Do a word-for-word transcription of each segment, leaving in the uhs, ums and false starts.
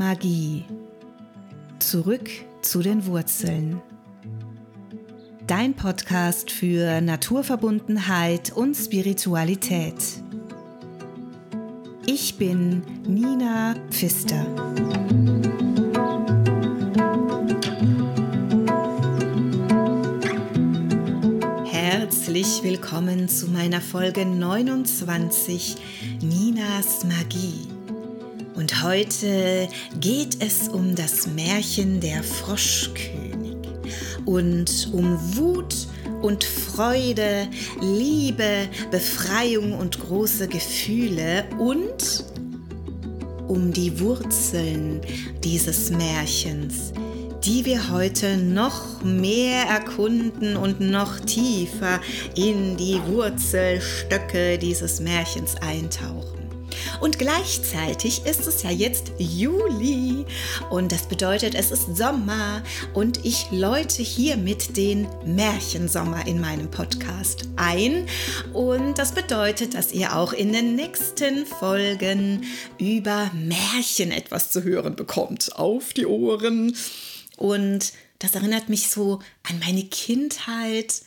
Magie. Zurück zu den Wurzeln. Dein Podcast für Naturverbundenheit und Spiritualität. Ich bin Nina Pfister. Herzlich willkommen zu meiner Folge neunundzwanzig Ninas Magie. Und heute geht es um das Märchen der Froschkönig und um Wut und Freude, Liebe, Befreiung und große Gefühle und um die Wurzeln dieses Märchens, die wir heute noch mehr erkunden und noch tiefer in die Wurzelstöcke dieses Märchens eintauchen. Und gleichzeitig ist es ja jetzt Juli und das bedeutet, es ist Sommer und ich läute hiermit den Märchensommer in meinem Podcast ein. Und das bedeutet, dass ihr auch in den nächsten Folgen über Märchen etwas zu hören bekommt. Auf die Ohren! Und das erinnert mich so an meine Kindheit.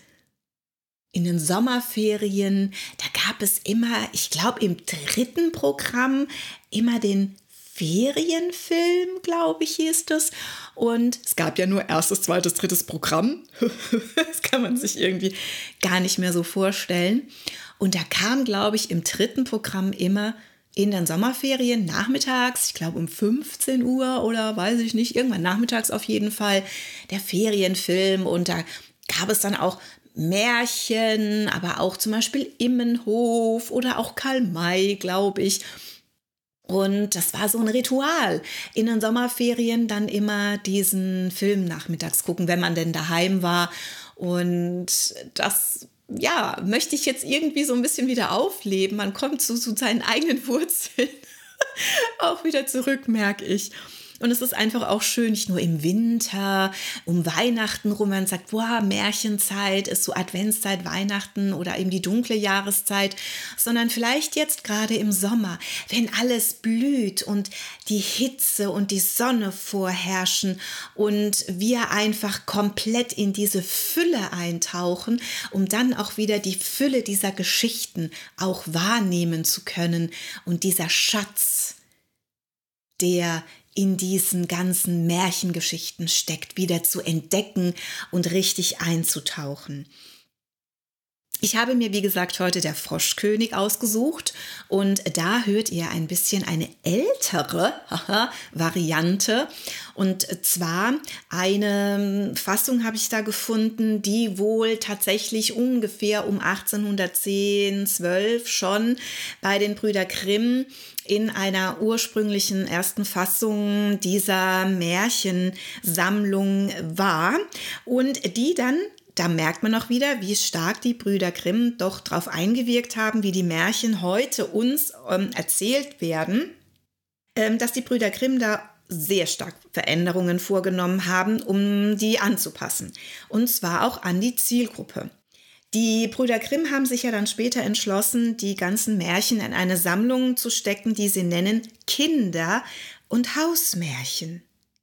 In den Sommerferien, da gab es immer, ich glaube im dritten Programm, immer den Ferienfilm, glaube ich, hieß das. Und es gab ja nur erstes, zweites, drittes Programm. Das kann man sich irgendwie gar nicht mehr so vorstellen. Und da kam, glaube ich, im dritten Programm immer in den Sommerferien nachmittags, ich glaube um fünfzehn Uhr oder weiß ich nicht, irgendwann nachmittags auf jeden Fall, der Ferienfilm. Und da gab es dann auch Märchen, aber auch zum Beispiel Immenhof oder auch Karl May, glaube ich. Und das war so ein Ritual. In den Sommerferien dann immer diesen Film nachmittags gucken, wenn man denn daheim war. Und das, ja, möchte ich jetzt irgendwie so ein bisschen wieder aufleben. Man kommt zu, zu seinen eigenen Wurzeln auch wieder zurück, merke ich. Und es ist einfach auch schön, nicht nur im Winter, um Weihnachten rum, man sagt, boah, Märchenzeit ist so Adventszeit, Weihnachten oder eben die dunkle Jahreszeit, sondern vielleicht jetzt gerade im Sommer, wenn alles blüht und die Hitze und die Sonne vorherrschen und wir einfach komplett in diese Fülle eintauchen, um dann auch wieder die Fülle dieser Geschichten auch wahrnehmen zu können und dieser Schatz, der in diesen ganzen Märchengeschichten steckt, wieder zu entdecken und richtig einzutauchen. Ich habe mir, wie gesagt, heute der Froschkönig ausgesucht und da hört ihr ein bisschen eine ältere Variante und zwar eine Fassung habe ich da gefunden, die wohl tatsächlich ungefähr um achtzehnhundertzehn, zwölf schon bei den Brüder Grimm in einer ursprünglichen ersten Fassung dieser Märchensammlung war und die dann, da merkt man auch wieder, wie stark die Brüder Grimm doch darauf eingewirkt haben, wie die Märchen heute uns ähm, erzählt werden, ähm, dass die Brüder Grimm da sehr stark Veränderungen vorgenommen haben, um die anzupassen. Und zwar auch an die Zielgruppe. Die Brüder Grimm haben sich ja dann später entschlossen, die ganzen Märchen in eine Sammlung zu stecken, die sie nennen Kinder- und Hausmärchen.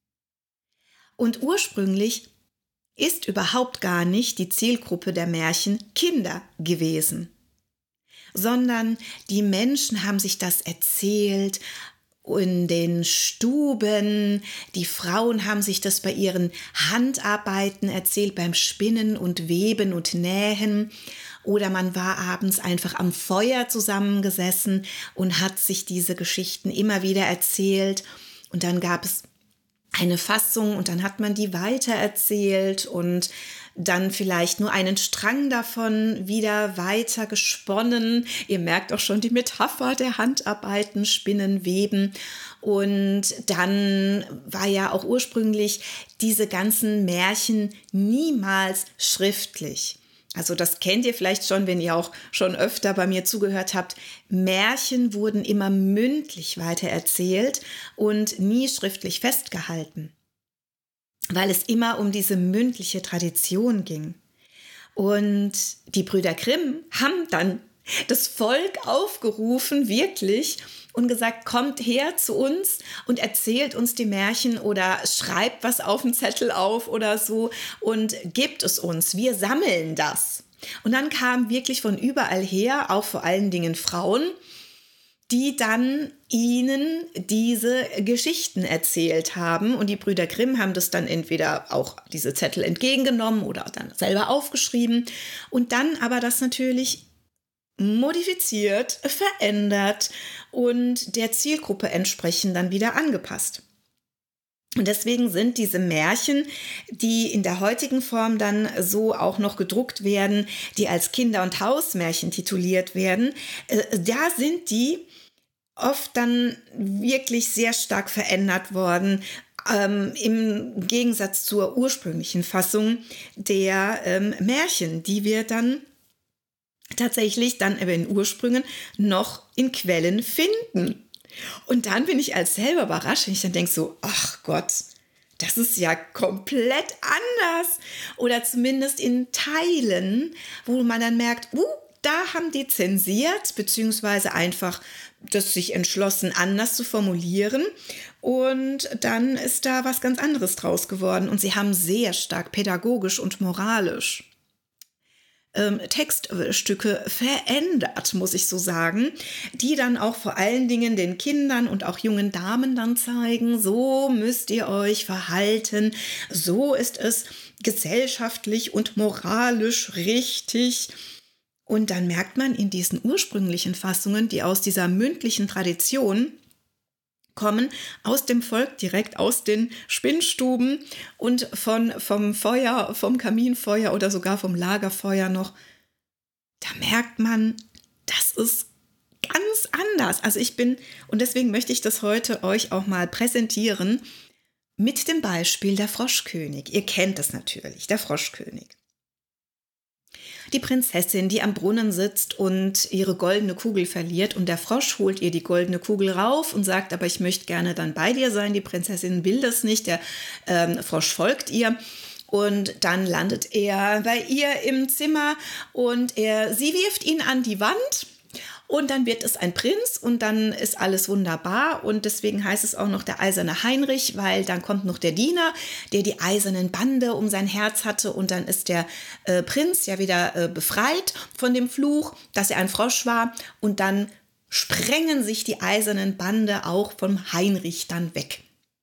Und ursprünglich ist überhaupt gar nicht die Zielgruppe der Märchen Kinder gewesen, sondern die Menschen haben sich das erzählt in den Stuben, die Frauen haben sich das bei ihren Handarbeiten erzählt, beim Spinnen und Weben und Nähen. Oder man war abends einfach am Feuer zusammengesessen und hat sich diese Geschichten immer wieder erzählt. Und dann gab es eine Fassung und dann hat man die weitererzählt und dann vielleicht nur einen Strang davon wieder weiter gesponnen. Ihr merkt auch schon die Metapher der Handarbeiten, Spinnen, Weben. Und dann war ja auch ursprünglich diese ganzen Märchen niemals schriftlich. Also das kennt ihr vielleicht schon, wenn ihr auch schon öfter bei mir zugehört habt. Märchen wurden immer mündlich weitererzählt und nie schriftlich festgehalten, weil es immer um diese mündliche Tradition ging. Und die Brüder Grimm haben dann das Volk aufgerufen, wirklich, und gesagt, kommt her zu uns und erzählt uns die Märchen oder schreibt was auf den Zettel auf oder so und gebt es uns. Wir sammeln das. Und dann kamen wirklich von überall her, auch vor allen Dingen Frauen, die dann ihnen diese Geschichten erzählt haben. Und die Brüder Grimm haben das dann entweder auch diese Zettel entgegengenommen oder dann selber aufgeschrieben und dann aber das natürlich modifiziert, verändert und der Zielgruppe entsprechend dann wieder angepasst. Und deswegen sind diese Märchen, die in der heutigen Form dann so auch noch gedruckt werden, die als Kinder- und Hausmärchen tituliert werden, äh, da sind die oft dann wirklich sehr stark verändert worden, ähm, im Gegensatz zur ursprünglichen Fassung der ähm, Märchen, die wir dann tatsächlich dann in den Ursprüngen noch in Quellen finden. Und dann bin ich als selber überrascht, wenn ich dann denke so, ach Gott, das ist ja komplett anders. Oder zumindest in Teilen, wo man dann merkt, uh, da haben die zensiert, beziehungsweise einfach das sich entschlossen, anders zu formulieren. Und dann ist da was ganz anderes draus geworden. Und sie haben sehr stark pädagogisch und moralisch ähm, Textstücke verändert, muss ich so sagen, die dann auch vor allen Dingen den Kindern und auch jungen Damen dann zeigen, so müsst ihr euch verhalten, so ist es gesellschaftlich und moralisch richtig. Und dann merkt man in diesen ursprünglichen Fassungen, die aus dieser mündlichen Tradition kommen, aus dem Volk, direkt aus den Spinnstuben und von, vom Feuer, vom Kaminfeuer oder sogar vom Lagerfeuer noch, da merkt man, das ist ganz anders. Also ich bin, und deswegen möchte ich das heute euch auch mal präsentieren, mit dem Beispiel der Froschkönig. Ihr kennt das natürlich, der Froschkönig. Die Prinzessin, die am Brunnen sitzt und ihre goldene Kugel verliert und der Frosch holt ihr die goldene Kugel rauf und sagt, aber ich möchte gerne dann bei dir sein. Die Prinzessin will das nicht, der ähm, Frosch folgt ihr und dann landet er bei ihr im Zimmer und er, sie wirft ihn an die Wand. Und dann wird es ein Prinz und dann ist alles wunderbar und deswegen heißt es auch noch der eiserne Heinrich, weil dann kommt noch der Diener, der die eisernen Bande um sein Herz hatte und dann ist der äh, Prinz ja wieder äh, befreit von dem Fluch, dass er ein Frosch war und dann sprengen sich die eisernen Bande auch vom Heinrich dann weg.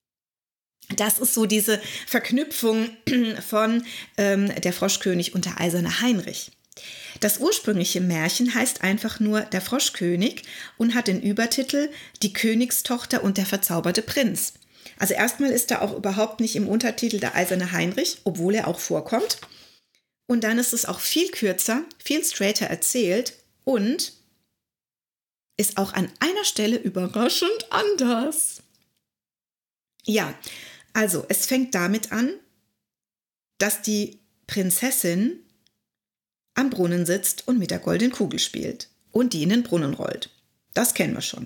Das ist so diese Verknüpfung von ähm, der Froschkönig und der eiserne Heinrich. Das ursprüngliche Märchen heißt einfach nur Der Froschkönig und hat den Übertitel Die Königstochter und der verzauberte Prinz. Also erstmal ist da auch überhaupt nicht im Untertitel der eiserne Heinrich, obwohl er auch vorkommt. Und dann ist es auch viel kürzer, viel straighter erzählt und ist auch an einer Stelle überraschend anders. Ja, also es fängt damit an, dass die Prinzessin am Brunnen sitzt und mit der goldenen Kugel spielt und die in den Brunnen rollt. Das kennen wir schon.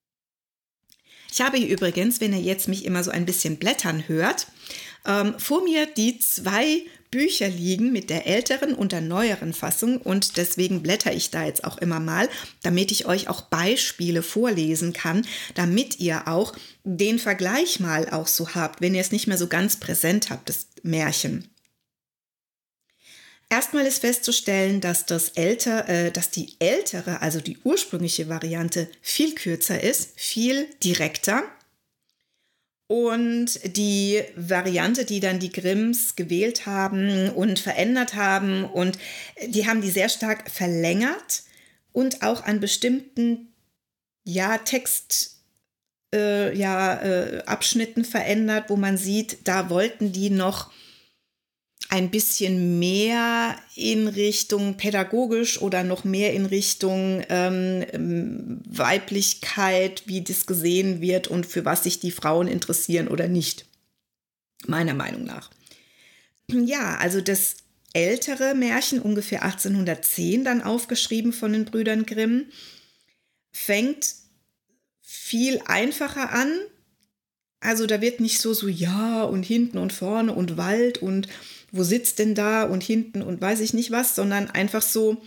Ich habe hier übrigens, wenn ihr jetzt mich immer so ein bisschen blättern hört, ähm, vor mir die zwei Bücher liegen mit der älteren und der neueren Fassung und deswegen blätter ich da jetzt auch immer mal, damit ich euch auch Beispiele vorlesen kann, damit ihr auch den Vergleich mal auch so habt, wenn ihr es nicht mehr so ganz präsent habt, das Märchen. Erstmal ist festzustellen, dass, das älter, äh, dass die ältere, also die ursprüngliche Variante viel kürzer ist, viel direkter. Und die Variante, die dann die Grimms gewählt haben und verändert haben, und die haben die sehr stark verlängert und auch an bestimmten ja, Text, äh, ja, äh, Abschnitten verändert, wo man sieht, da wollten die noch ein bisschen mehr in Richtung pädagogisch oder noch mehr in Richtung ähm, Weiblichkeit, wie das gesehen wird und für was sich die Frauen interessieren oder nicht, meiner Meinung nach. Ja, also das ältere Märchen, ungefähr achtzehnhundertzehn, dann aufgeschrieben von den Brüdern Grimm, fängt viel einfacher an. Also da wird nicht so, so ja und hinten und vorne und Wald und wo sitzt denn da und hinten und weiß ich nicht was, sondern einfach so,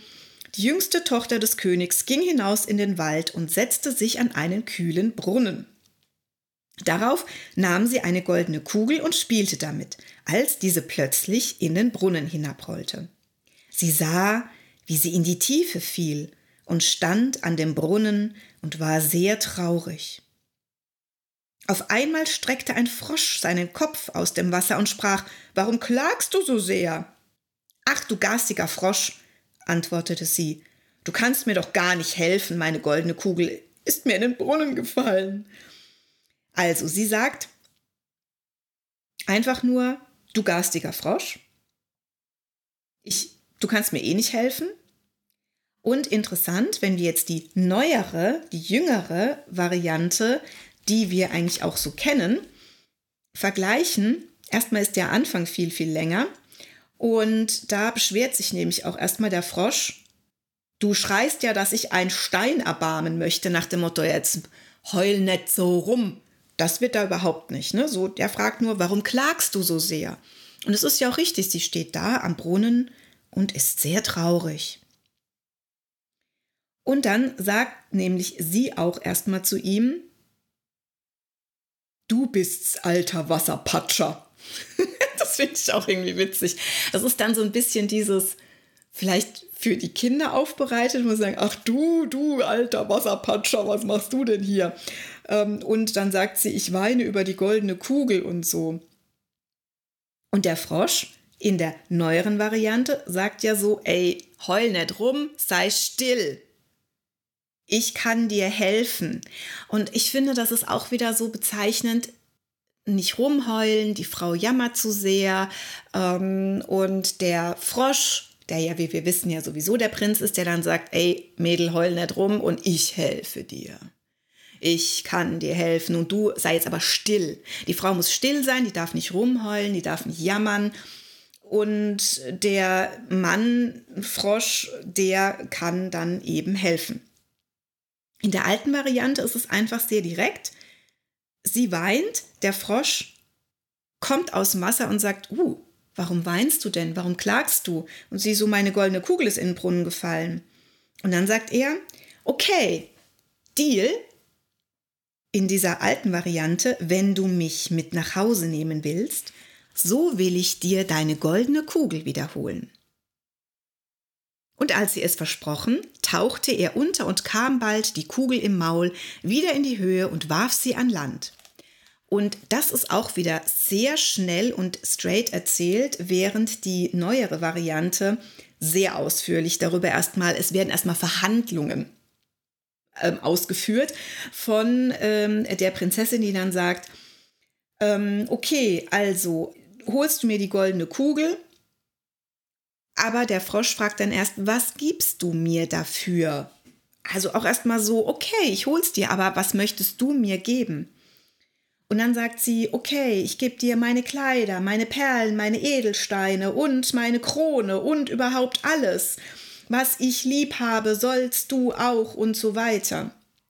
Die jüngste Tochter des Königs ging hinaus in den Wald und setzte sich an einen kühlen Brunnen. Darauf nahm sie eine goldene Kugel und spielte damit, als diese plötzlich in den Brunnen hinabrollte. Sie sah, wie sie in die Tiefe fiel und stand an dem Brunnen und war sehr traurig. Auf einmal streckte ein Frosch seinen Kopf aus dem Wasser und sprach: »Warum klagst du so sehr?« »Ach, du garstiger Frosch«, antwortete sie, »du kannst mir doch gar nicht helfen, meine goldene Kugel ist mir in den Brunnen gefallen.« Also, sie sagt einfach nur: »Du garstiger Frosch, ich, du kannst mir eh nicht helfen.« Und interessant, wenn wir jetzt die neuere, die jüngere Variante, die wir eigentlich auch so kennen, vergleichen. Erstmal ist der Anfang viel, viel länger und da beschwert sich nämlich auch erstmal der Frosch: »Du schreist ja, dass ich einen Stein erbarmen möchte«, nach dem Motto: »Jetzt heul nicht so rum.« Das wird da überhaupt nicht. Ne? So, der fragt nur: »Warum klagst du so sehr?« Und es ist ja auch richtig, sie steht da am Brunnen und ist sehr traurig. Und dann sagt nämlich sie auch erstmal zu ihm: »Du bist's, alter Wasserpatscher.« Das finde ich auch irgendwie witzig. Das ist dann so ein bisschen dieses, vielleicht für die Kinder aufbereitet, muss sagen: »Ach du, du alter Wasserpatscher, was machst du denn hier?« Und dann sagt sie: »Ich weine über die goldene Kugel« und so. Und der Frosch in der neueren Variante sagt ja so: »Ey, heul nicht rum, sei still. Ich kann dir helfen.« Und ich finde, das ist auch wieder so bezeichnend: nicht rumheulen, die Frau jammert zu sehr. Ähm, und der Frosch, der ja, wie wir wissen, ja sowieso der Prinz ist, der dann sagt: »Ey, Mädel, heul nicht rum und ich helfe dir. Ich kann dir helfen und du sei jetzt aber still.« Die Frau muss still sein, die darf nicht rumheulen, die darf nicht jammern. Und der Mann, Frosch, der kann dann eben helfen. In der alten Variante ist es einfach sehr direkt. Sie weint, der Frosch kommt aus dem Wasser und sagt: »Uh, warum weinst du denn? Warum klagst du?« Und sie so: »Meine goldene Kugel ist in den Brunnen gefallen.« Und dann sagt er: »Okay, Deal, in dieser alten Variante, wenn du mich mit nach Hause nehmen willst, so will ich dir deine goldene Kugel wiederholen.« Und als sie es versprochen, tauchte er unter und kam bald, die Kugel im Maul, wieder in die Höhe und warf sie an Land. Und das ist auch wieder sehr schnell und straight erzählt, während die neuere Variante sehr ausführlich darüber erstmal, es werden erstmal Verhandlungen ähm, ausgeführt von ähm, der Prinzessin, die dann sagt: ähm, okay, also holst du mir die goldene Kugel? Aber der Frosch fragt dann erst: was gibst du mir dafür? Also auch erstmal so: okay, ich hol's dir, aber was möchtest du mir geben? Und dann sagt sie: okay, ich gebe dir meine Kleider, meine Perlen, meine Edelsteine und meine Krone und überhaupt alles. Was ich lieb habe, sollst du auch und so weiter.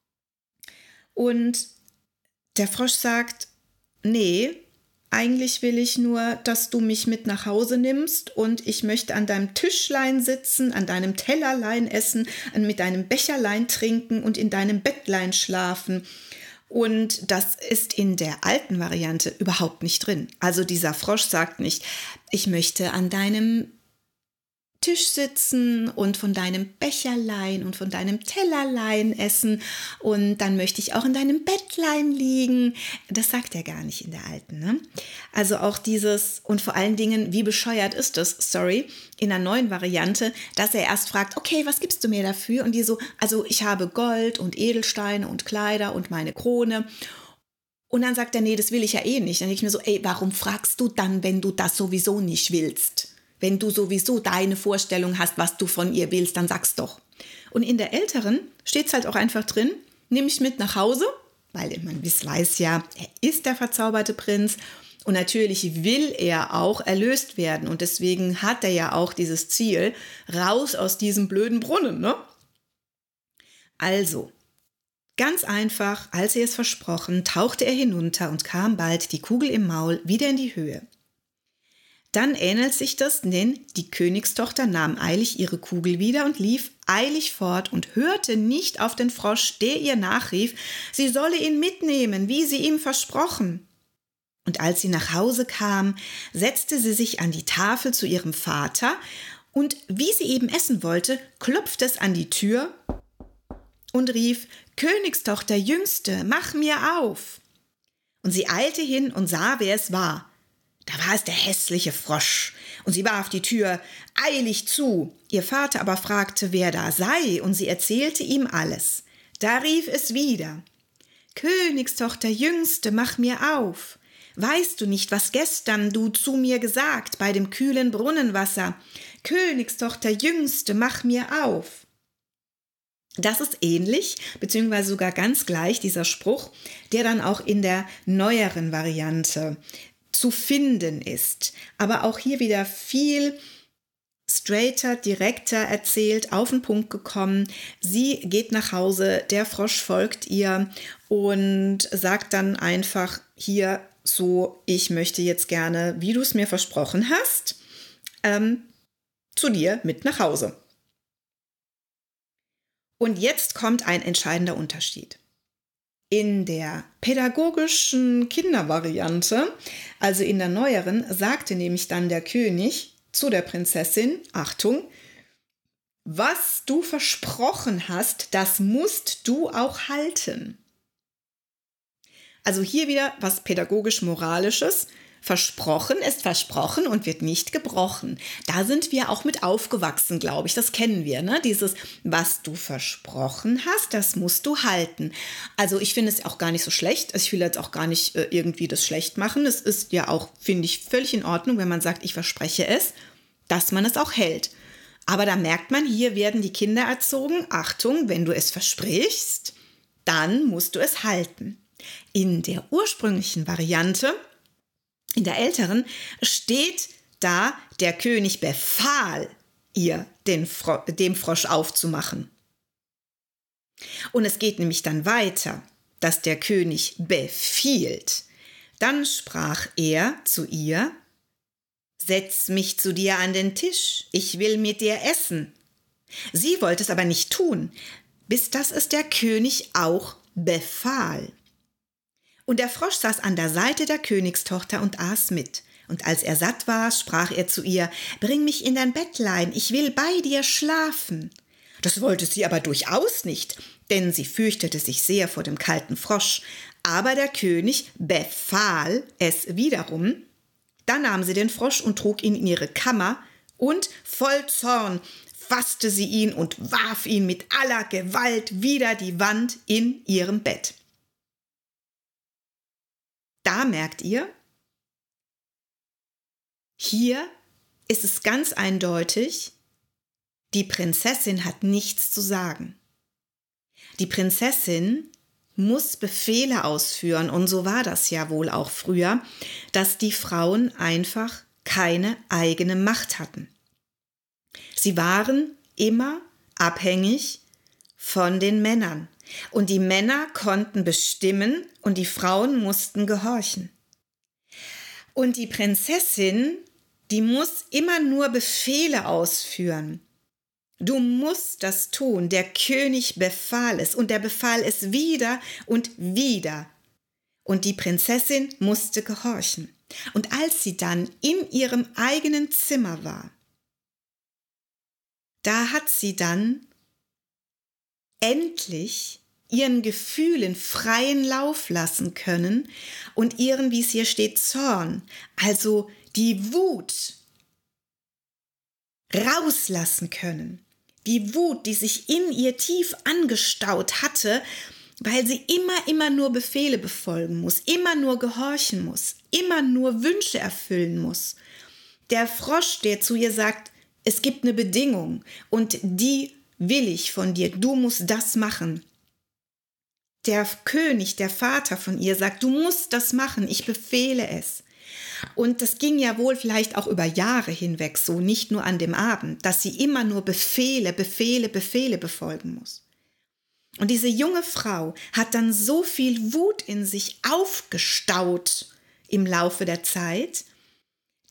Und der Frosch sagt: nee, eigentlich will ich nur, dass du mich mit nach Hause nimmst und ich möchte an deinem Tischlein sitzen, an deinem Tellerlein essen, mit deinem Becherlein trinken und in deinem Bettlein schlafen. Und das ist in der alten Variante überhaupt nicht drin. Also dieser Frosch sagt nicht: ich möchte an deinem Tisch sitzen und von deinem Becherlein und von deinem Tellerlein essen und dann möchte ich auch in deinem Bettlein liegen. Das sagt er gar nicht in der alten. Ne? Also auch dieses, und vor allen Dingen, wie bescheuert ist das, sorry, in der neuen Variante, dass er erst fragt: okay, was gibst du mir dafür? Und die so: also ich habe Gold und Edelsteine und Kleider und meine Krone. Und dann sagt er: nee, das will ich ja eh nicht. Dann denke ich mir so: ey, warum fragst du dann, wenn du das sowieso nicht willst? Wenn du sowieso deine Vorstellung hast, was du von ihr willst, dann sag's doch. Und in der älteren steht es halt auch einfach drin: nimm mich mit nach Hause, weil man weiß ja, er ist der verzauberte Prinz und natürlich will er auch erlöst werden und deswegen hat er ja auch dieses Ziel, raus aus diesem blöden Brunnen, ne? Also, ganz einfach, als er es versprochen, tauchte er hinunter und kam bald, die Kugel im Maul, wieder in die Höhe. Dann ähnelt sich das, denn die Königstochter nahm eilig ihre Kugel wieder und lief eilig fort und hörte nicht auf den Frosch, der ihr nachrief, sie solle ihn mitnehmen, wie sie ihm versprochen. Und als sie nach Hause kam, setzte sie sich an die Tafel zu ihrem Vater, und wie sie eben essen wollte, klopfte es an die Tür und rief, Königstochter Jüngste, mach mir auf. Und sie eilte hin und sah, wer es war. Da war es der hässliche Frosch, und sie warf die Tür eilig zu. Ihr Vater aber fragte, wer da sei, und sie erzählte ihm alles. Da rief es wieder, Königstochter Jüngste, mach mir auf. Weißt du nicht, was gestern du zu mir gesagt bei dem kühlen Brunnenwasser? Königstochter Jüngste, mach mir auf. Das ist ähnlich, beziehungsweise sogar ganz gleich, dieser Spruch, der dann auch in der neueren Variante zu finden ist, aber auch hier wieder viel straighter, direkter erzählt, auf den Punkt gekommen. Sie geht nach Hause, der Frosch folgt ihr und sagt dann einfach hier so, ich möchte jetzt gerne, wie du es mir versprochen hast, ähm, zu dir mit nach Hause. Und jetzt kommt ein entscheidender Unterschied. In der pädagogischen Kindervariante, also in der neueren, sagte nämlich dann der König zu der Prinzessin, Achtung, was du versprochen hast, das musst du auch halten. Also hier wieder was pädagogisch-moralisches. Versprochen ist versprochen und wird nicht gebrochen. Da sind wir auch mit aufgewachsen, glaube ich. Das kennen wir, ne? Dieses, was du versprochen hast, das musst du halten. Also ich finde es auch gar nicht so schlecht. Ich will jetzt auch gar nicht äh, irgendwie das schlecht machen. Es ist ja auch, finde ich, völlig in Ordnung, wenn man sagt, ich verspreche es, dass man es auch hält. Aber da merkt man, hier werden die Kinder erzogen. Achtung, wenn du es versprichst, dann musst du es halten. In der ursprünglichen Variante, in der älteren, steht da, der König befahl ihr, den Fro- dem Frosch aufzumachen. Und es geht nämlich dann weiter, dass der König befiehlt. Dann sprach er zu ihr, setz mich zu dir an den Tisch, ich will mit dir essen. Sie wollte es aber nicht tun, bis dass es der König auch befahl. Und der Frosch saß an der Seite der Königstochter und aß mit. Und als er satt war, sprach er zu ihr, bring mich in dein Bettlein, ich will bei dir schlafen. Das wollte sie aber durchaus nicht, denn sie fürchtete sich sehr vor dem kalten Frosch. Aber der König befahl es wiederum. Dann nahm sie den Frosch und trug ihn in ihre Kammer, und voll Zorn fasste sie ihn und warf ihn mit aller Gewalt wider die Wand in ihrem Bett. Da merkt ihr, hier ist es ganz eindeutig, die Prinzessin hat nichts zu sagen. Die Prinzessin muss Befehle ausführen, und so war das ja wohl auch früher, dass die Frauen einfach keine eigene Macht hatten. Sie waren immer abhängig von den Männern. Und die Männer konnten bestimmen und die Frauen mussten gehorchen. Und die Prinzessin, die muss immer nur Befehle ausführen. Du musst das tun. Der König befahl es und er befahl es wieder und wieder. Und die Prinzessin musste gehorchen. Und als sie dann in ihrem eigenen Zimmer war, da hat sie dann endlich ihren Gefühlen freien Lauf lassen können und ihren, wie es hier steht, Zorn, also die Wut, rauslassen können. Die Wut, die sich in ihr tief angestaut hatte, weil sie immer, immer nur Befehle befolgen muss, immer nur gehorchen muss, immer nur Wünsche erfüllen muss. Der Frosch, der zu ihr sagt, es gibt eine Bedingung und die will ich von dir, du musst das machen. Der König, der Vater von ihr, sagt, du musst das machen, ich befehle es. Und das ging ja wohl vielleicht auch über Jahre hinweg so, nicht nur an dem Abend, dass sie immer nur Befehle, Befehle, Befehle befolgen muss. Und diese junge Frau hat dann so viel Wut in sich aufgestaut im Laufe der Zeit,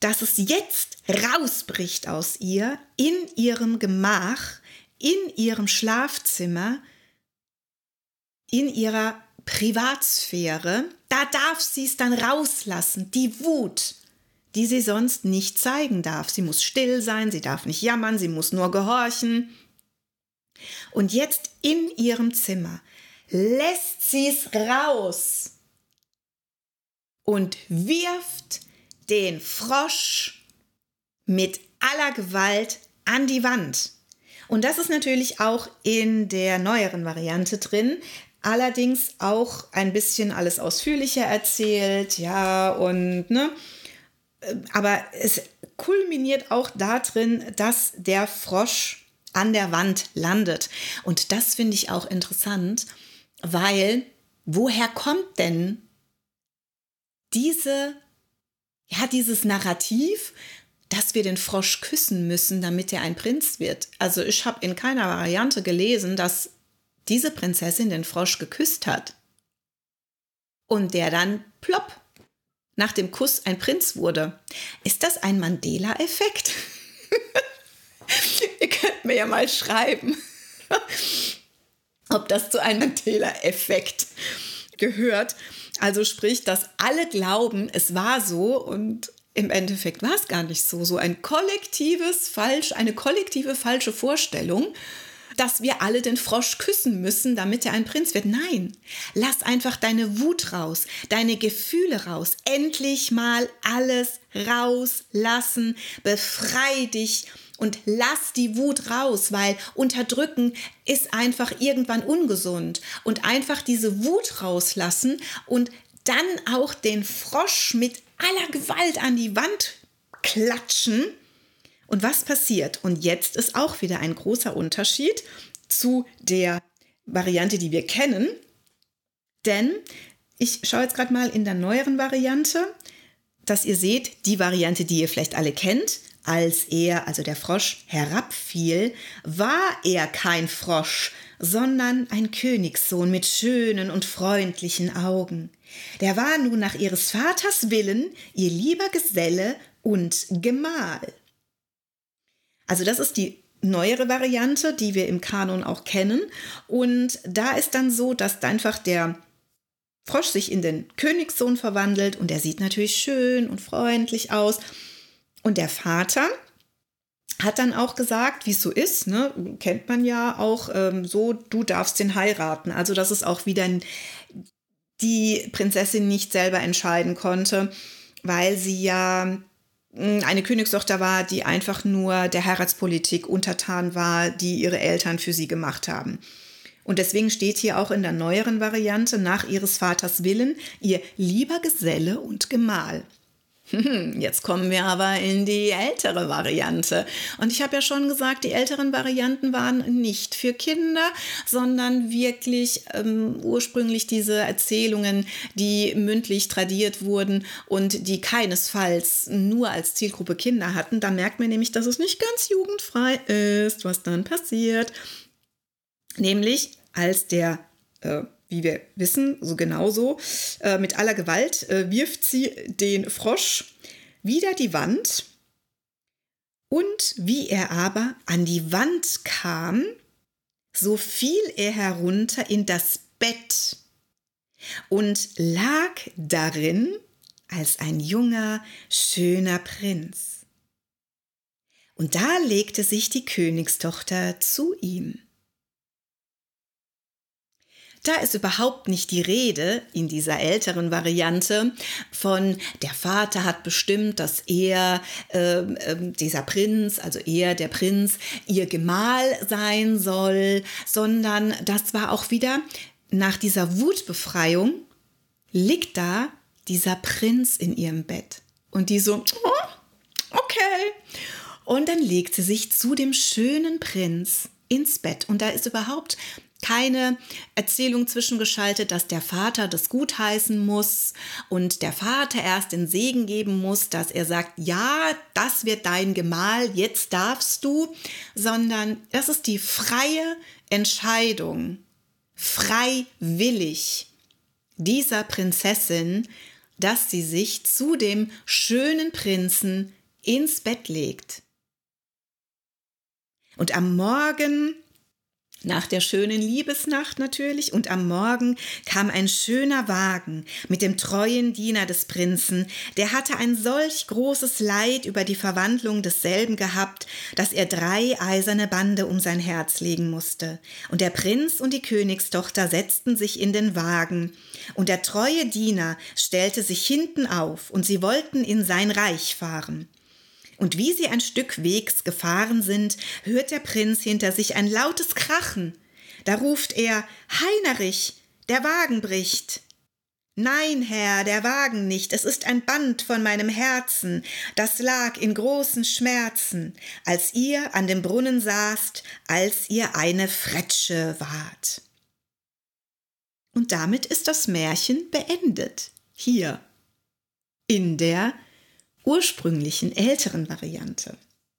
dass es jetzt rausbricht aus ihr, in ihrem Gemach, in ihrem Schlafzimmer, in ihrer Privatsphäre. Da darf sie es dann rauslassen, die Wut, die sie sonst nicht zeigen darf. Sie muss still sein, sie darf nicht jammern, sie muss nur gehorchen. Und jetzt in ihrem Zimmer lässt sie es raus und wirft den Frosch mit aller Gewalt an die Wand. Und das ist natürlich auch in der neueren Variante drin, allerdings auch ein bisschen alles ausführlicher erzählt, ja, und, ne, aber es kulminiert auch darin, dass der Frosch an der Wand landet. Und das finde ich auch interessant, weil woher kommt denn diese, ja, dieses Narrativ, dass wir den Frosch küssen müssen, damit er ein Prinz wird? Also ich habe in keiner Variante gelesen, dass diese Prinzessin den Frosch geküsst hat und der dann plopp nach dem Kuss ein Prinz wurde. Ist das ein Mandela-Effekt? Ihr könnt mir ja mal schreiben, ob das zu einem Mandela-Effekt gehört. Also sprich, dass alle glauben, es war so und im Endeffekt war es gar nicht so. So ein kollektives falsch, eine kollektive falsche Vorstellung, dass wir alle den Frosch küssen müssen, damit er ein Prinz wird. Nein, lass einfach deine Wut raus, deine Gefühle raus. Endlich mal alles rauslassen. Befrei dich und lass die Wut raus, weil unterdrücken ist einfach irgendwann ungesund. Und einfach diese Wut rauslassen und dann auch den Frosch mit aller Gewalt an die Wand klatschen. Und was passiert? Und jetzt ist auch wieder ein großer Unterschied zu der Variante, die wir kennen. Denn ich schaue jetzt gerade mal in der neueren Variante, dass ihr seht, die Variante, die ihr vielleicht alle kennt, als er, also der Frosch, herabfiel, war er kein Frosch, sondern ein Königssohn mit schönen und freundlichen Augen. Der war nun nach ihres Vaters Willen ihr lieber Geselle und Gemahl. Also das ist die neuere Variante, die wir im Kanon auch kennen. Und da ist dann so, dass einfach der Frosch sich in den Königssohn verwandelt und er sieht natürlich schön und freundlich aus. Und der Vater hat dann auch gesagt, wie es so ist, ne, kennt man ja auch ähm, so, du darfst den heiraten. Also dass es auch wieder die Prinzessin nicht selber entscheiden konnte, weil sie ja eine Königstochter war, die einfach nur der Heiratspolitik untertan war, die ihre Eltern für sie gemacht haben. Und deswegen steht hier auch in der neueren Variante, nach ihres Vaters Willen, ihr lieber Geselle und Gemahl. Jetzt kommen wir aber in die ältere Variante. Und ich habe ja schon gesagt, die älteren Varianten waren nicht für Kinder, sondern wirklich ähm, ursprünglich diese Erzählungen, die mündlich tradiert wurden und die keinesfalls nur als Zielgruppe Kinder hatten. Da merkt man nämlich, dass es nicht ganz jugendfrei ist, was dann passiert. Nämlich als der äh, wie wir wissen, so genauso, äh, mit aller Gewalt äh, wirft sie den Frosch wider die Wand. Und wie er aber an die Wand kam, so fiel er herunter in das Bett und lag darin als ein junger, schöner Prinz. Und da legte sich die Königstochter zu ihm. Da ist überhaupt nicht die Rede in dieser älteren Variante von der Vater hat bestimmt, dass er, äh, äh, dieser Prinz, also er, der Prinz, ihr Gemahl sein soll, sondern das war auch wieder nach dieser Wutbefreiung, liegt da dieser Prinz in ihrem Bett. Und die so, oh, okay. Und dann legt sie sich zu dem schönen Prinz ins Bett. Und da ist überhaupt keine Erzählung zwischengeschaltet, dass der Vater das gutheißen muss und der Vater erst den Segen geben muss, dass er sagt, ja, das wird dein Gemahl, jetzt darfst du, sondern das ist die freie Entscheidung, freiwillig dieser Prinzessin, dass sie sich zu dem schönen Prinzen ins Bett legt. Und am Morgen, nach der schönen Liebesnacht natürlich, und am Morgen kam ein schöner Wagen mit dem treuen Diener des Prinzen. Der hatte ein solch großes Leid über die Verwandlung desselben gehabt, dass er drei eiserne Bande um sein Herz legen musste. Und der Prinz und die Königstochter setzten sich in den Wagen. Und der treue Diener stellte sich hinten auf, und sie wollten in sein Reich fahren. Und wie sie ein Stück Wegs gefahren sind, hört der Prinz hinter sich ein lautes Krachen. Da ruft er: »Heinrich, der Wagen bricht!« »Nein, Herr, der Wagen nicht, es ist ein Band von meinem Herzen, das lag in großen Schmerzen, als ihr an dem Brunnen saßt, als ihr eine Fretsche wart.« Und damit ist das Märchen beendet, hier in der ursprünglichen, älteren Variante.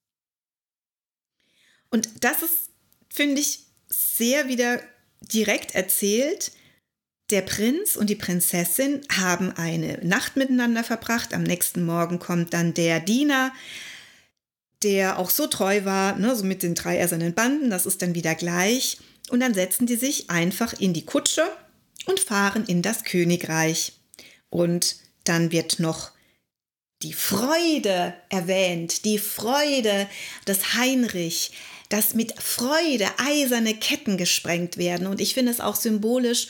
Und das ist, finde ich, sehr wieder direkt erzählt. Der Prinz und die Prinzessin haben eine Nacht miteinander verbracht. Am nächsten Morgen kommt dann der Diener, der auch so treu war, ne, so mit den drei eisernen Banden, das ist dann wieder gleich. Und dann setzen die sich einfach in die Kutsche und fahren in das Königreich. Und dann wird noch die Freude erwähnt, die Freude des Heinrich, dass mit Freude eiserne Ketten gesprengt werden. Und ich finde es auch symbolisch,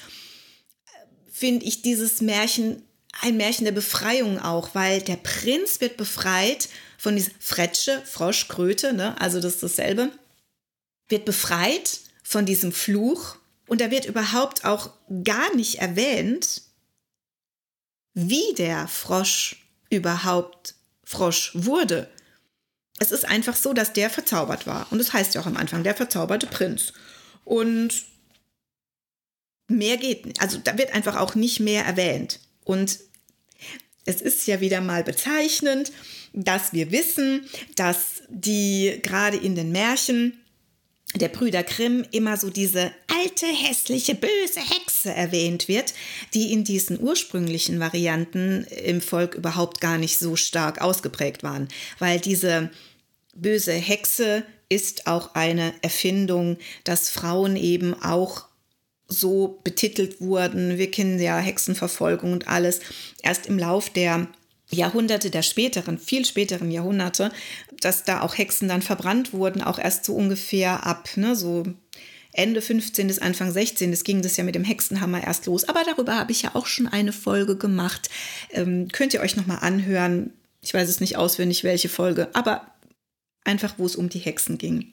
finde ich dieses Märchen ein Märchen der Befreiung auch, weil der Prinz wird befreit von dieser Fretsche, Frosch, Kröte, ne? Also das ist dasselbe, wird befreit von diesem Fluch. Und da wird überhaupt auch gar nicht erwähnt, wie der Frosch überhaupt Frosch wurde. Es ist einfach so, dass der verzaubert war. Und das heißt ja auch am Anfang, der verzauberte Prinz. Und mehr geht nicht. Also da wird einfach auch nicht mehr erwähnt. Und es ist ja wieder mal bezeichnend, dass wir wissen, dass die gerade in den Märchen der Brüder Grimm immer so diese alte, hässliche, böse Hexe erwähnt wird, die in diesen ursprünglichen Varianten im Volk überhaupt gar nicht so stark ausgeprägt waren. Weil diese böse Hexe ist auch eine Erfindung, dass Frauen eben auch so betitelt wurden. Wir kennen ja Hexenverfolgung und alles. Erst im Lauf der Jahrhunderte, der späteren, viel späteren Jahrhunderte, dass da auch Hexen dann verbrannt wurden, auch erst so ungefähr ab, ne, so Ende fünfzehnten bis Anfang sechzehnten ging das ja mit dem Hexenhammer erst los. Aber darüber habe ich ja auch schon eine Folge gemacht. Ähm, könnt ihr euch nochmal anhören. Ich weiß es nicht auswendig, welche Folge, aber einfach, wo es um die Hexen ging.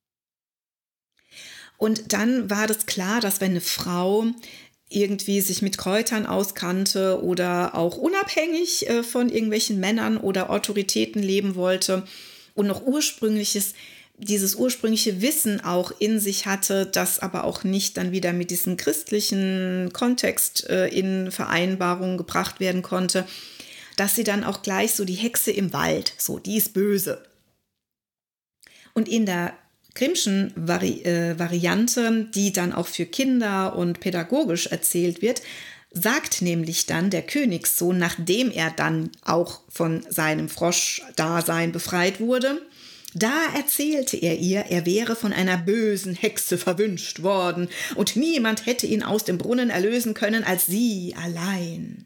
Und dann war das klar, dass wenn eine Frau irgendwie sich mit Kräutern auskannte oder auch unabhängig äh, von irgendwelchen Männern oder Autoritäten leben wollte und noch ursprüngliches, dieses ursprüngliche Wissen auch in sich hatte, das aber auch nicht dann wieder mit diesem christlichen Kontext äh, in Vereinbarung gebracht werden konnte, dass sie dann auch gleich so die Hexe im Wald, so, die ist böse. Und in der Grimmschen Vari- äh, Variante, die dann auch für Kinder und pädagogisch erzählt wird, sagt nämlich dann der Königssohn, nachdem er dann auch von seinem Froschdasein befreit wurde, da erzählte er ihr, er wäre von einer bösen Hexe verwünscht worden und niemand hätte ihn aus dem Brunnen erlösen können als sie allein.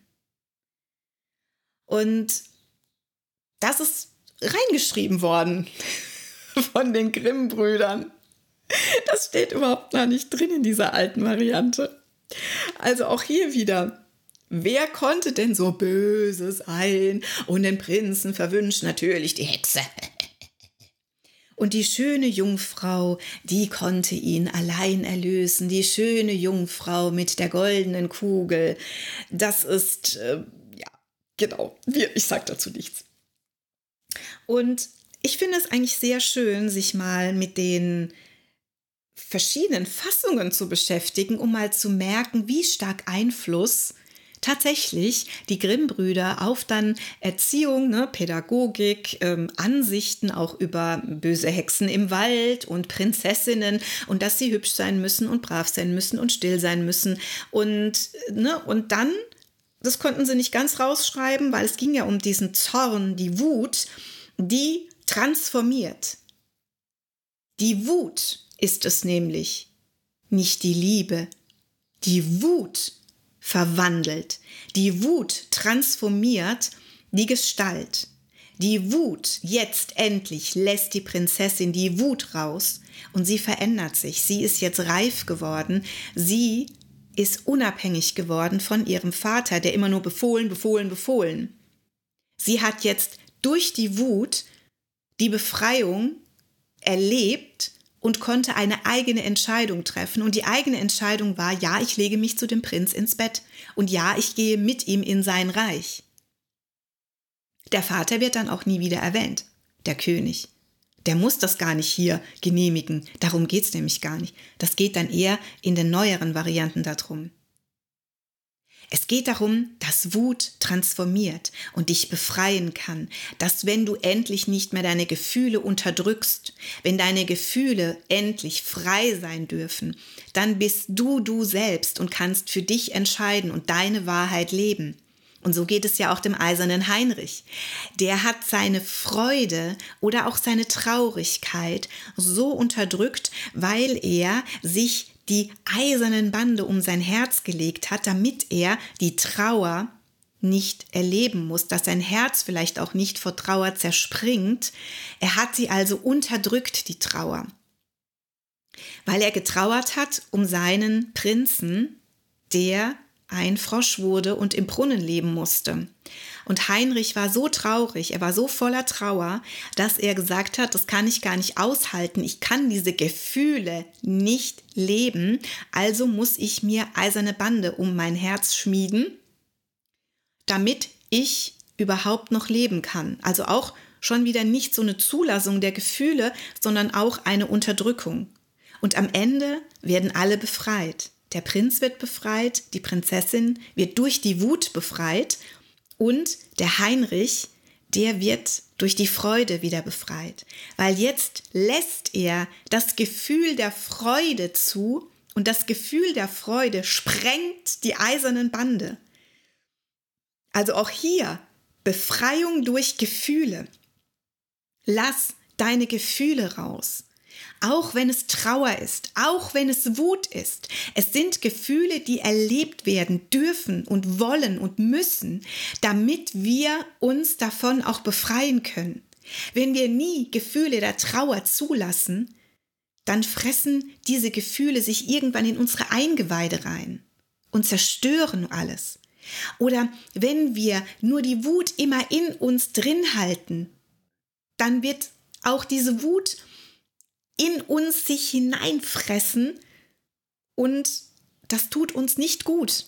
Und das ist reingeschrieben worden von den Grimm-Brüdern. Das steht überhaupt gar nicht drin in dieser alten Variante. Also auch hier wieder, wer konnte denn so böse sein und den Prinzen verwünschen? Natürlich die Hexe. Und die schöne Jungfrau, die konnte ihn allein erlösen. Die schöne Jungfrau mit der goldenen Kugel. Das ist, äh, ja, genau, ich sage dazu nichts. Und ich finde es eigentlich sehr schön, sich mal mit den verschiedenen Fassungen zu beschäftigen, um mal zu merken, wie stark Einfluss tatsächlich die Grimm-Brüder auf dann Erziehung, ne, Pädagogik, ähm, Ansichten auch über böse Hexen im Wald und Prinzessinnen und dass sie hübsch sein müssen und brav sein müssen und still sein müssen. Und, ne, und dann das konnten sie nicht ganz rausschreiben, weil es ging ja um diesen Zorn, die Wut, die transformiert. Die Wut ist es nämlich, nicht die Liebe. Die Wut verwandelt, die Wut transformiert die Gestalt. Die Wut, jetzt endlich lässt die Prinzessin die Wut raus und sie verändert sich. Sie ist jetzt reif geworden. Sie ist unabhängig geworden von ihrem Vater, der immer nur befohlen, befohlen, befohlen. Sie hat jetzt durch die Wut die Befreiung erlebt und konnte eine eigene Entscheidung treffen. Und die eigene Entscheidung war, ja, ich lege mich zu dem Prinz ins Bett und ja, ich gehe mit ihm in sein Reich. Der Vater wird dann auch nie wieder erwähnt, der König. Der muss das gar nicht hier genehmigen, darum geht es nämlich gar nicht. Das geht dann eher in den neueren Varianten darum. Es geht darum, dass Wut transformiert und dich befreien kann, dass wenn du endlich nicht mehr deine Gefühle unterdrückst, wenn deine Gefühle endlich frei sein dürfen, dann bist du du selbst und kannst für dich entscheiden und deine Wahrheit leben. Und so geht es ja auch dem eisernen Heinrich. Der hat seine Freude oder auch seine Traurigkeit so unterdrückt, weil er sich die eisernen Bande um sein Herz gelegt hat, damit er die Trauer nicht erleben muss, dass sein Herz vielleicht auch nicht vor Trauer zerspringt. Er hat sie also unterdrückt, die Trauer, weil er getrauert hat um seinen Prinzen, der ein Frosch wurde und im Brunnen leben musste. Und Heinrich war so traurig, er war so voller Trauer, dass er gesagt hat, das kann ich gar nicht aushalten, ich kann diese Gefühle nicht leben, also muss ich mir eiserne Bande um mein Herz schmieden, damit ich überhaupt noch leben kann. Also auch schon wieder nicht so eine Zulassung der Gefühle, sondern auch eine Unterdrückung. Und am Ende werden alle befreit. Der Prinz wird befreit, die Prinzessin wird durch die Wut befreit und der Heinrich, der wird durch die Freude wieder befreit. Weil jetzt lässt er das Gefühl der Freude zu und das Gefühl der Freude sprengt die eisernen Bande. Also auch hier Befreiung durch Gefühle. Lass deine Gefühle raus. Auch wenn es Trauer ist, auch wenn es Wut ist. Es sind Gefühle, die erlebt werden dürfen und wollen und müssen, damit wir uns davon auch befreien können. Wenn wir nie Gefühle der Trauer zulassen, dann fressen diese Gefühle sich irgendwann in unsere Eingeweide rein und zerstören alles. Oder wenn wir nur die Wut immer in uns drin halten, dann wird auch diese Wut in uns sich hineinfressen und das tut uns nicht gut.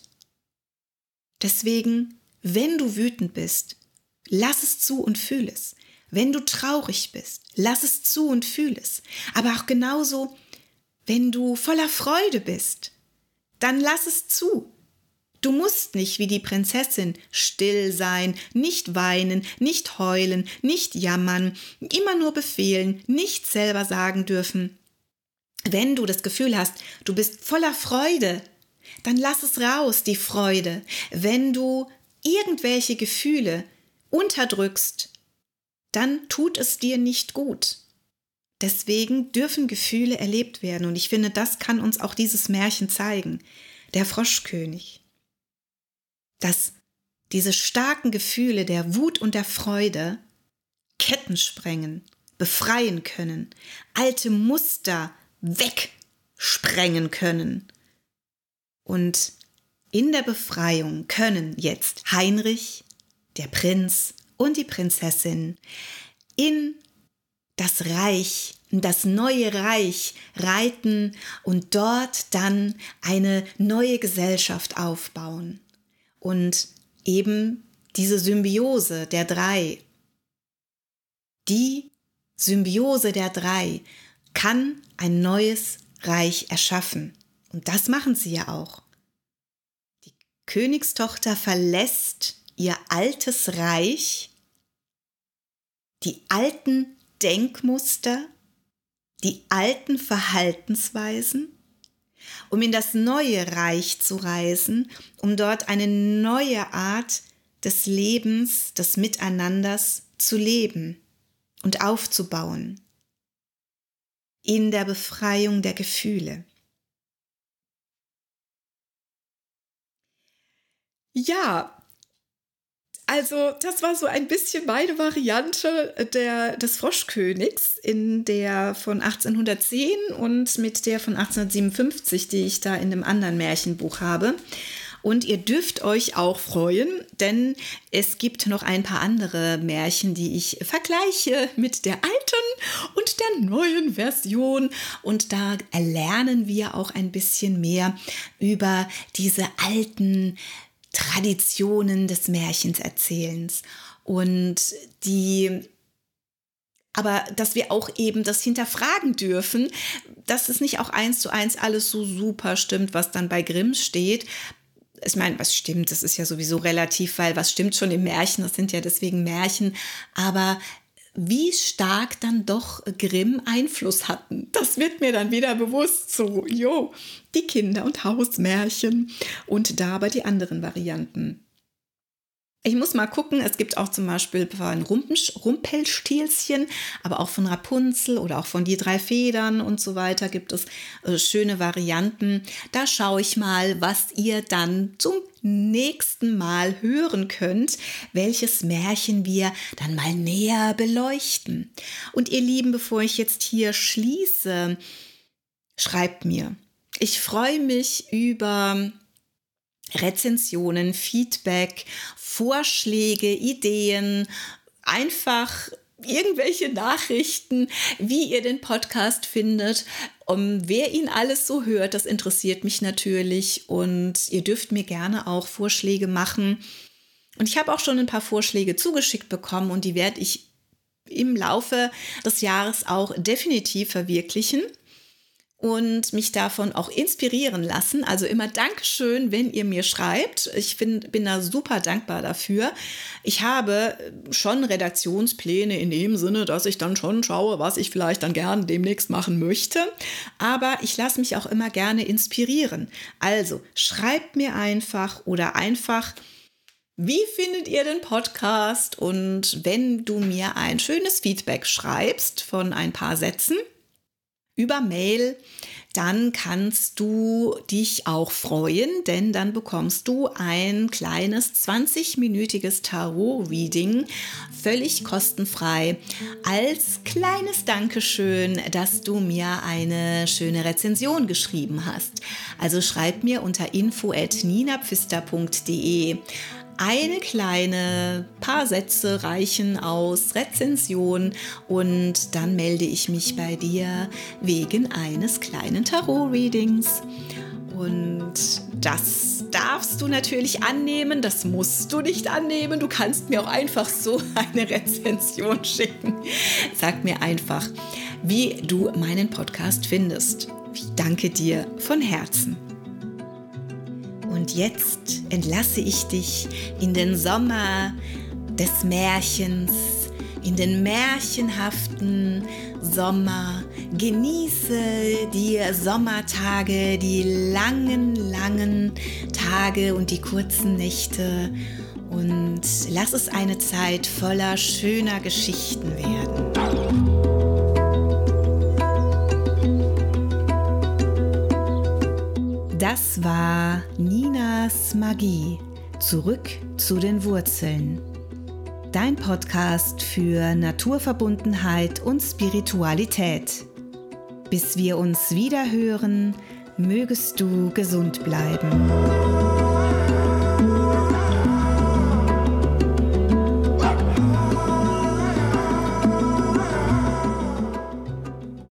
Deswegen, wenn du wütend bist, lass es zu und fühl es. Wenn du traurig bist, lass es zu und fühl es. Aber auch genauso, wenn du voller Freude bist, dann lass es zu. Du musst nicht wie die Prinzessin still sein, nicht weinen, nicht heulen, nicht jammern, immer nur befehlen, nicht selber sagen dürfen. Wenn du das Gefühl hast, du bist voller Freude, dann lass es raus, die Freude. Wenn du irgendwelche Gefühle unterdrückst, dann tut es dir nicht gut. Deswegen dürfen Gefühle erlebt werden und ich finde, das kann uns auch dieses Märchen zeigen, der Froschkönig. Dass diese starken Gefühle der Wut und der Freude Ketten sprengen, befreien können, alte Muster wegsprengen können. Und in der Befreiung können jetzt Heinrich, der Prinz und die Prinzessin in das Reich, das neue Reich reiten und dort dann eine neue Gesellschaft aufbauen. Und eben diese Symbiose der drei, die Symbiose der drei kann ein neues Reich erschaffen. Und das machen sie ja auch. Die Königstochter verlässt ihr altes Reich, die alten Denkmuster, die alten Verhaltensweisen um in das neue Reich zu reisen, um dort eine neue Art des Lebens, des Miteinanders zu leben und aufzubauen, in der Befreiung der Gefühle. Ja, also das war so ein bisschen meine Variante der, des Froschkönigs in der von achtzehnhundertzehn und mit der von achtzehnhundertsiebenundfünfzig, die ich da in einem anderen Märchenbuch habe. Und ihr dürft euch auch freuen, denn es gibt noch ein paar andere Märchen, die ich vergleiche mit der alten und der neuen Version. Und da erlernen wir auch ein bisschen mehr über diese alten Traditionen des Märchenserzählens. Und die Aber dass wir auch eben das hinterfragen dürfen, dass es nicht auch eins zu eins alles so super stimmt, was dann bei Grimm steht. Ich meine, was stimmt, das ist ja sowieso relativ, weil was stimmt schon im Märchen, das sind ja deswegen Märchen, aber wie stark dann doch Grimm Einfluss hatten, das wird mir dann wieder bewusst, so, jo, die Kinder- und Hausmärchen und dabei die anderen Varianten. Ich muss mal gucken, es gibt auch zum Beispiel von Rumpelstilzchen, aber auch von Rapunzel oder auch von Die drei Federn und so weiter gibt es äh, schöne Varianten. Da schaue ich mal, was ihr dann zum nächsten Mal hören könnt, welches Märchen wir dann mal näher beleuchten. Und ihr Lieben, bevor ich jetzt hier schließe, schreibt mir. Ich freue mich über Rezensionen, Feedback, Vorschläge, Ideen, einfach irgendwelche Nachrichten, wie ihr den Podcast findet, um, wer ihn alles so hört, das interessiert mich natürlich und ihr dürft mir gerne auch Vorschläge machen. Und ich habe auch schon ein paar Vorschläge zugeschickt bekommen und die werde ich im Laufe des Jahres auch definitiv verwirklichen und mich davon auch inspirieren lassen. Also immer Dankeschön, wenn ihr mir schreibt. Ich bin, bin da super dankbar dafür. Ich habe schon Redaktionspläne in dem Sinne, dass ich dann schon schaue, was ich vielleicht dann gerne demnächst machen möchte. Aber ich lasse mich auch immer gerne inspirieren. Also schreibt mir einfach oder einfach, wie findet ihr den Podcast? Und wenn du mir ein schönes Feedback schreibst von ein paar Sätzen, über Mail, dann kannst du dich auch freuen, denn dann bekommst du ein kleines zwanzig-minütiges Tarot-Reading völlig kostenfrei als kleines Dankeschön, dass du mir eine schöne Rezension geschrieben hast. Also schreib mir unter info at ninapfister punkt de. Eine kleine, paar Sätze reichen aus, Rezension und dann melde ich mich bei dir wegen eines kleinen Tarot-Readings. Und das darfst du natürlich annehmen, das musst du nicht annehmen. Du kannst mir auch einfach so eine Rezension schicken. Sag mir einfach, wie du meinen Podcast findest. Ich danke dir von Herzen. Und jetzt entlasse ich dich in den Sommer des Märchens, in den märchenhaften Sommer. Genieße die Sommertage, die langen, langen Tage und die kurzen Nächte und lass es eine Zeit voller schöner Geschichten werden. Das war Ninas Magie. Zurück zu den Wurzeln. Dein Podcast für Naturverbundenheit und Spiritualität. Bis wir uns wieder hören, mögest du gesund bleiben.